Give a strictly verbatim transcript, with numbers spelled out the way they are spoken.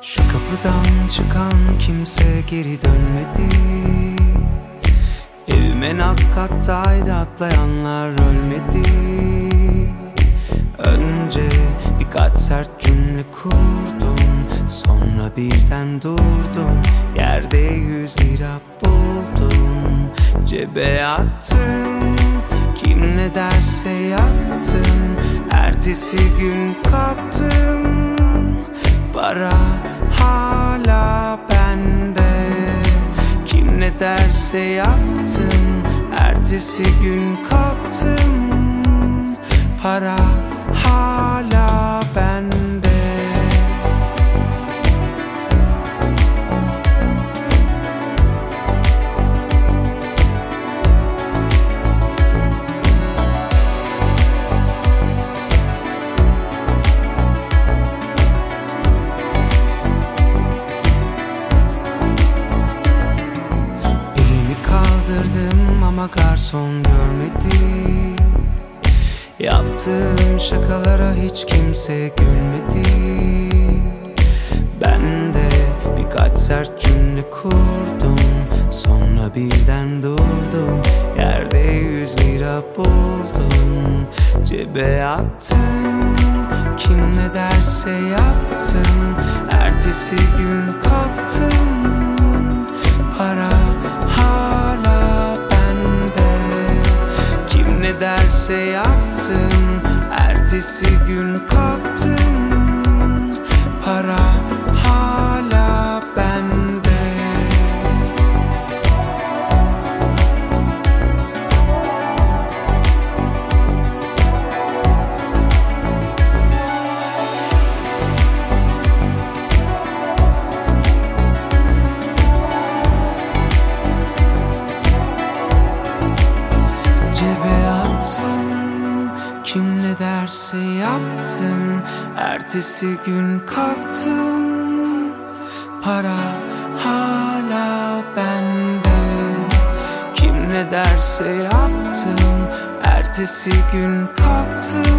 Şu kapıdan çıkan kimse geri dönmedi. Evimin alt kattaydı, atlayanlar ölmedi. Önce birkaç sert cümle kurdum, sonra birden durdum. Yerde yüz lira buldum, cebe attım. Kim ne derse yaptım. Ertesi gün kalktım, para hala bende. Kim ne derse yaptım. Ertesi gün kalktım, para hala bende. Ama garson görmedi. Yaptığım şakalara hiç kimse gülmedi. Ben de birkaç sert cümle kurdum, sonra birden durdum. Yerde yüz lira buldum, cebe attım. Kim ne derse yaptım. Ertesi gün kalktım, para hala ne derse yaptım. Ertesi gün kalktım, para hala bende. Kim ne derse yaptım. Ertesi gün kalktım, para hala bende. Kim ne derse yaptım. Ertesi gün kalktım,